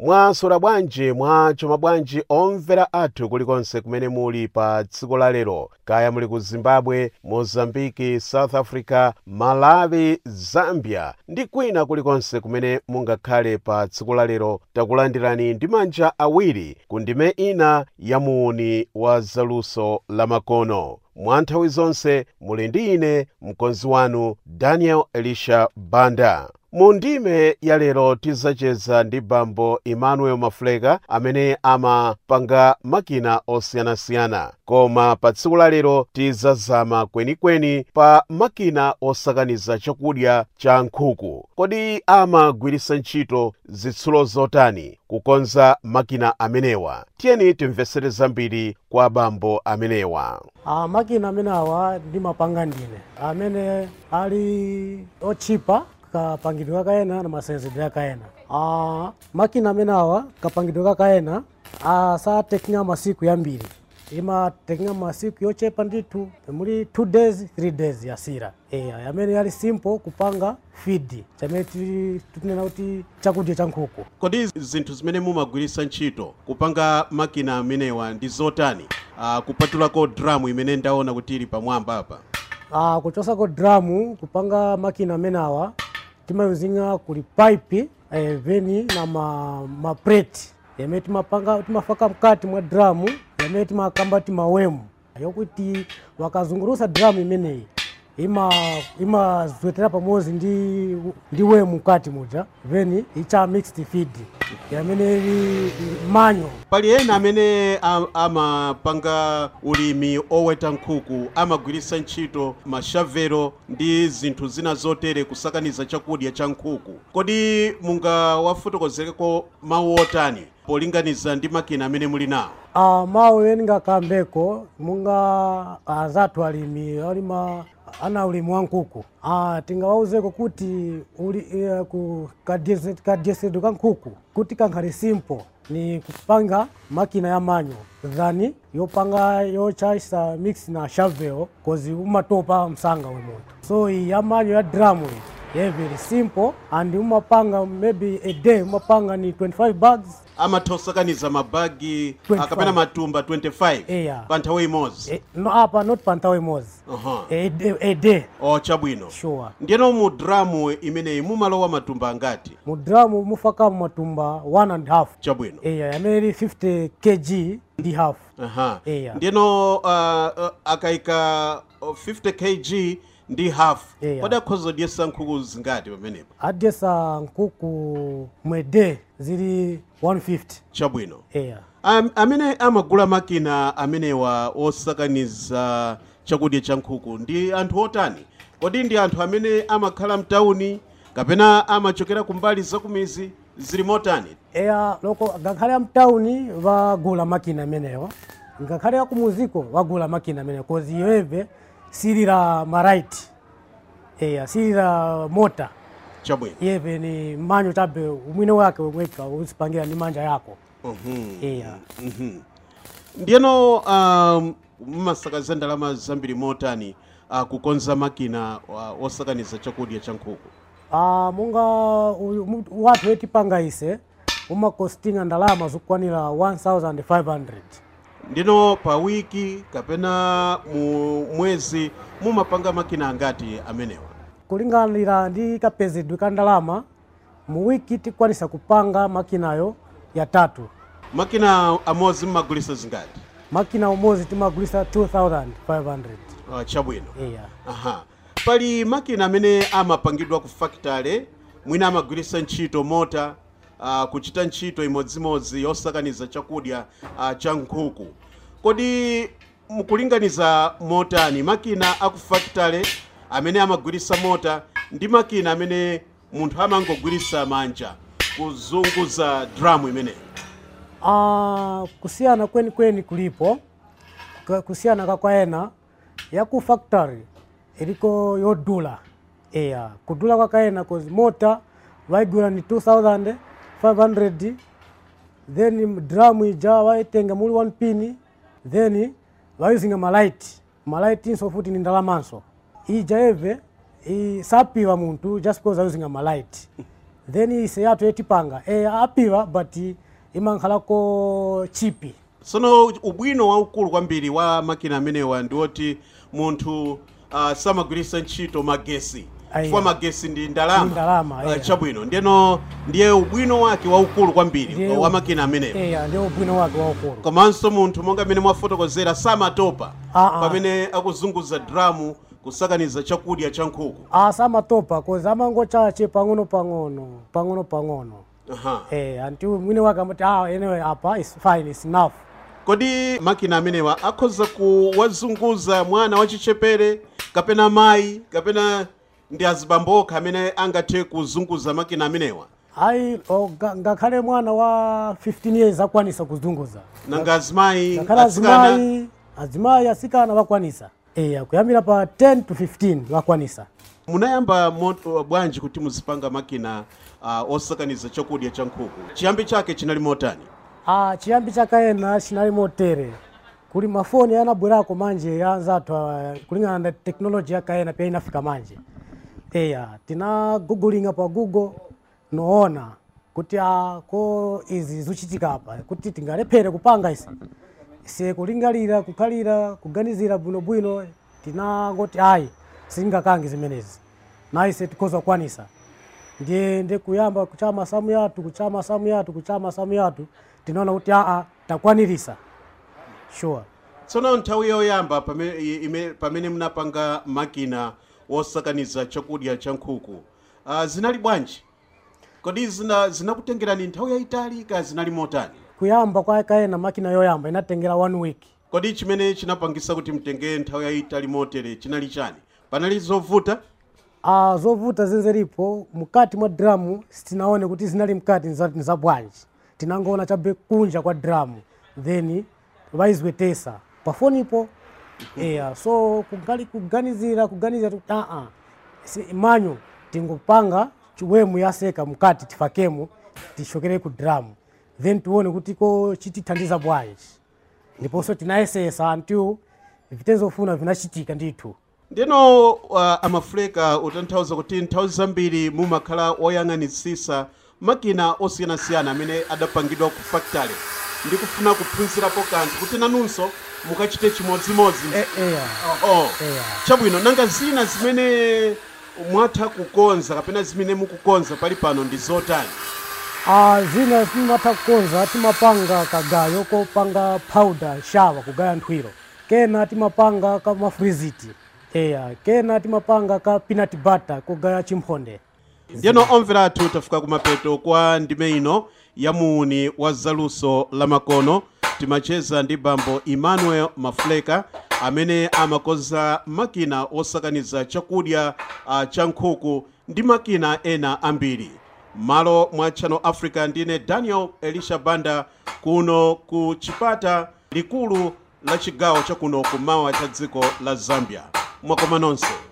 Mwasula bwanji mwachoma bwanji omvera athu kulikonse kumene muli pa tsiku la lero, kaya muli ku Zimbabwe, Mozambiki, South Africa, Malawi, Zambia ndi kwina kulikonse kumene mungakhale pa tsiku la lero. Takulandirani ndi manja awiri ku ndime ina ya muuni wa zaluso la makono. Mwa nthawi zonse muli ndi ine mkonzi wanu Daniel Elisha Banda. Mu ndime ya lero tizacheza ndi bambo Emmanuel Mafuleka amene amapanga makina osiyanasiyana, koma pa tsiku la lero tizazama kwenikweni pa makina osakaniza chakudya cha nkhuku. Kodi amagwiritsa ntchito zitsulo zotani kukonza makina amenewa? Tiyeni timvetsere zambiri kwa bambo amenewa. Makina amenewa ndimapanga ndine amene ali ochipa kapangidwe kakaena na masenzedwe kakaena. Makina amenewa kapangidwe kakaena satekinga masiku yambiri, imatekinga masiku yochepa ndithu, muli 2 days 3 days yasira. Amene yali simple kupanga feed chamene tunena kuti chakudya cha nkhuku. Kodi zinthu zimene mumagwiritsa ntchito kupanga makina amenewa ndi zotani, kupatulako dramu imene ndaona kuti ili pamwamba apa? Kuchosako dramu kupanga makina amenewa timayuzinga kuli pipe veni na ma plate yamene timafaka mkati mwa dramu yamene timakamba timawemu yokuti wakazungurusa dramu imeneyi imazwetera pamodzi ndi wemu mkati muja veni icha mixed feed yamene manyo. Pali ena amene amapanga ulimi oweta nkhuku amagwiritsa ntchito mashavelo ndi zinthu zina zotere kusakaniza chakudya cha nkhuku. Kodi mungawafotokozereko mawu otani polinganiza ndi makina amene muli nawo? Mawu eni ngakambeko munga azathu alimi alima ana ulimi wa nkhuku. Tingawauzeko kuti kadyesedwe ka nkhuku kuti kankhali simple ni kupanga makina ya manyo dhani yopanga yochaisa mix na shovel kozi umatopa msanga we moto. So ya manyo ya dramu very simple and umapanga maybe a day umapanga ni 25 bags. Amatosakaniza mabagi akapena matumba 25 panthawi imodzi. No apa not panthawi imodzi. A day. Chabwino. Sure. Ndiyeno mu dramu imeneyi mumalowa matumba angati? Mu dramu mufaka matumba 1.5. Chabwino. Amene 50 kg ndi half. Ndiyeno akaika 50 kg ndi half. Kodi akhoza dyesa nkhuku zingati pamenepo? Adyesa nkhuku mwede zili 150. Chabwino. Amene amagula makina amenewa osakaniza chakudya cha nkhuku ndi anthu otani? Kodi ndi anthu amene amakhala mtauni kapena amachokera kumbali zakumizi zili motani? Loko ngakhale mtauni vagula makina amenewa, ngakhale akumuziko vagula makina amenewa kozi iweve silira maraiti. Silira mota. Chabwino. Yeve ni manyo chabe umwine wake weka usipangira ni manja yako. Ndiyeno mumasakaza ndalama zambiri motani kukonza makina osakaniza chakudya cha nkhuku? Munga watu wetipanga ise umakostinga ndalama zokwanira 1500. Ndino pa wiki kapena mu mwezi mumapanga makina angati amenewa? Kulinganira ndi kapezedwe ka ndalama mu wiki tikwanisa kupanga makinayo ya 3. Makina amodzi mumagulisa zingati? Makina amodzi timagulisa 2500. Chabwino. Pali makina amene amapangidwa ku factory, mwina amagulisa ntchito mota kuchita ntchito imodzimodzi yosakaniza chakudya cha nkhuku. Kodi mukulinganiza motani makina aku factory amene amagwirisa mota ndi makina amene munthu amangogwirisa manja kuzunguza dramu imene? Kusiyana kweni kulipo, kusiyana kakwaena ya ku factory iliko yodula. Kudula kwakaena kozi mota vaigula ni 2500, then dramu ija vaitenga muli 1 pini, then vayuzinga malaiti inso futi ni ndalamanso. Ija eve sapiwa muntu just because ayuzinga malaiti. then ise yathu etipanga apiwa but imankhalako chipi. Sono ubwino waukulu kwambiri wa makina amenewa ndi oti munthu samagwiritsa ntchito magesi. Chifukwa magesi ndi ndalama chabwino ndeno ndiye ubwino wake waukulu kwambiri wa makina amenewa. Ndiye ubwino wake waukulu. Komanso munthu monga amene mwafotokozera samatopa pamene akuzunguza dramu kusakaniza chakudya cha nkhuku. Samatopa kozi amangochache pang'ono. Until mwini wake amati anyway apa is fine, is enough. Kodi makina amenewa akhoza kuwazunguza mwana wachichepere kapena mayi kapena ndi azibamboka amene angathe kuzunguza makina amenewa? Ngakhale mwana wa 15 years akwanisa kuzunguza. Nanga azimayi azimayi asikana wakwanisa. Kuyambira pa 10 to 15 wakwanisa. Munayamba moto bwanji kuti muzipanga makina osakaniza chakudya cha nkhuku? Chiyambi chake chinali motani? Chiyambi chakayena chinali motere. Kuli mafoni yanabwerako manje yanzatu kulingana na teknoloji yakayena pia inafika manje. Tina googlinga pa Google noona kuti ko izi zuchitika hapa kuti tingalephere kupanga isi. Se kulingalira kukhalira kuganizira bwino tina ngoti singakangi zimenezi. Na ise tikoza kwanisa. Ndiye kuyamba kuchama samu yatu tinaona kuti takwanirisa. Sure. Tsono nthawi yoyamba pamene munapanga makina osakaniza chakudya cha nkhuku zinali bwanji? Kodi zinakutengerani nthawi yayitali ka zinali motani? Kuyamba kwa kayena makina yoyamba inatengera 1 week. Kodi chimene chinapangisa kuti mtenge nthawi yayitali motere chinali chani? Panali zovuta? Zovuta zinzeripo mukati mwa dramu sitinaone kuti zinali mkati nza bwanji. Tinangoona chabe kunja kwa dramu then vaizwetesa pafonipo. So kuganizira manyo tingopanga chiwemu yaseka mukati tifakemu tishokere ku dramu then tuone kuti ko chitithandiza bwanji ndiponso tinayesesa until vitezofuna vinachitika ndithu. Ndino amafuleka utanthauza kuti nthawi zambiri mumakhala oyang'anitsisa makina osiyanasiyana amene adapangidwa ku factory ndi kufuna kuphunzirapo kanthu kuti nanunso mukachite chimodzimodzi. Chabwino nanga zina zimene mwatha kukonza kapena zimene mukukonza pali pano ndi zotani? Zina timatha kukonza timapanga kagayo kopanga powder shawa kugaya nthwiro. Kena timapanga ka mafriziti. Kena timapanga ka peanut butter kugaya chimphonde. Ndino omvera athu tafika kumapeto kwa ndime ino ya muuni wa zaluso la makono. Timacheza ndi bambo Emmanuel Mafuleka amene amakonza makina osakaniza chakudya cha nkhuku ndi makina ena ambiri. Malo mwa Channel Africa ndine Daniel Elisha Banda kuno ku chipata likulu la chigawo cha kuno kumawa cha dziko la Zambia. Mwakoma nonse.